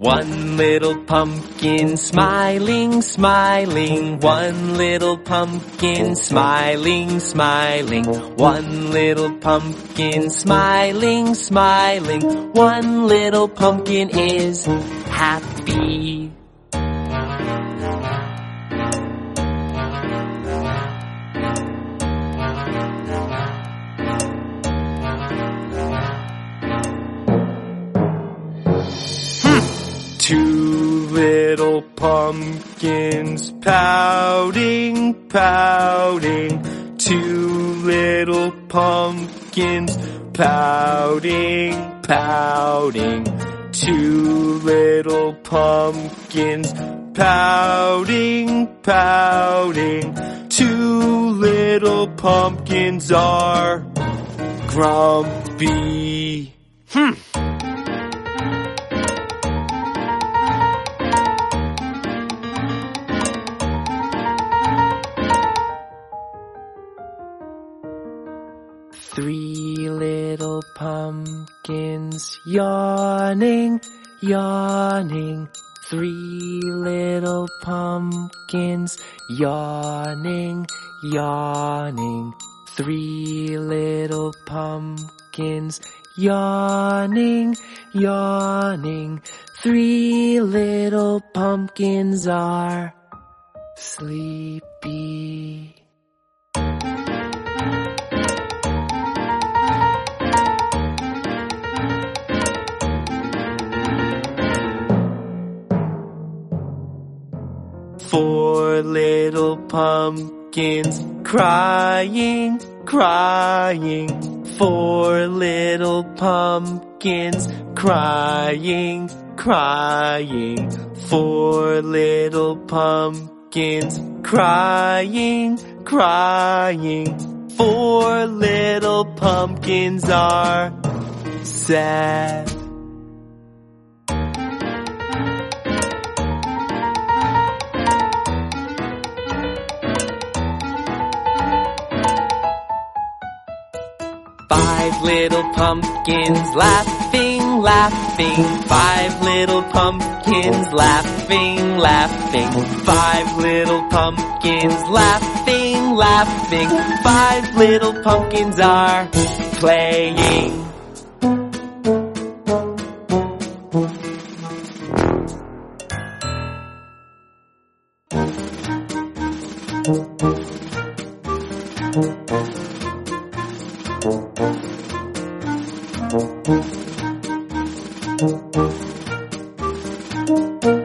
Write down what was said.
One little pumpkin smiling, smiling. One little pumpkin smiling, smiling. One little pumpkin smiling, smiling. One little pumpkin is happy. Two little pumpkins pouting, pouting. Two little pumpkins pouting, pouting. Two little pumpkins pouting, pouting. Two little pumpkins are grumpy. Three little pumpkins yawning, yawning. Three little pumpkins yawning, yawning. Three little pumpkins yawning, yawning. Three little pumpkins are sleepy. Four little pumpkins crying, crying. Four little pumpkins crying, crying. Four little pumpkins crying, crying. Four little pumpkins are sad. Five little pumpkins laughing, laughing. Five little pumpkins laughing, laughing. Five little pumpkins laughing, laughing. Five little pumpkins are playing. Thank you.